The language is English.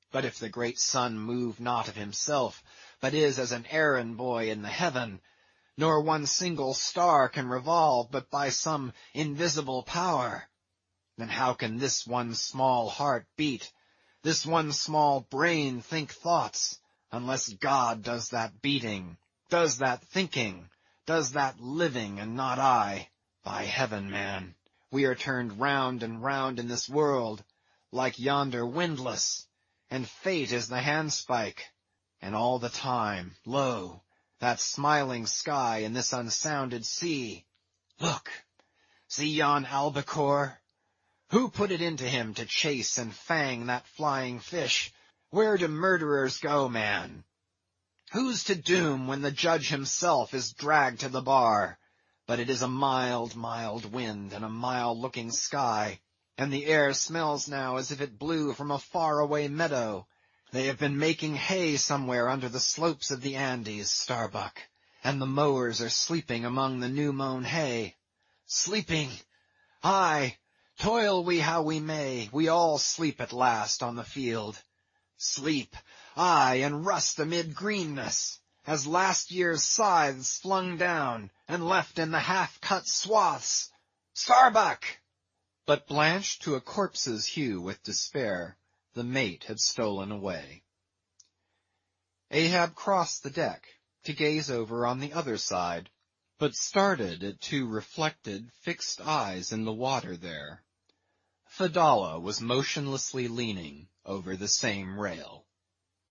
But if the great sun move not of himself, but is as an errand boy in the heaven, nor one single star can revolve but by some invisible power, then how can this one small heart beat, this one small brain think thoughts, unless God does that beating, does that thinking, does that living, and not I? By heaven, man, we are turned round and round in this world, like yonder windlass, and fate is the handspike, and all the time, lo, that smiling sky and this unsounded sea. Look, see yon albacore? Who put it into him to chase and fang that flying fish? Where do murderers go, man? Who's to doom when the judge himself is dragged to the bar? But it is a mild, mild wind, and a mild-looking sky, and the air smells now as if it blew from a far-away meadow. They have been making hay somewhere under the slopes of the Andes, Starbuck, and the mowers are sleeping among the new-mown hay. Sleeping! Aye, toil we how we may, we all sleep at last on the field. Sleep, aye, and rust amid greenness, as last year's scythes flung down, and left in the half-cut swaths. Starbuck! But blanched to a corpse's hue with despair, the mate had stolen away. Ahab crossed the deck to gaze over on the other side, but started at two reflected, fixed eyes in the water there. Fedallah was motionlessly leaning over the same rail.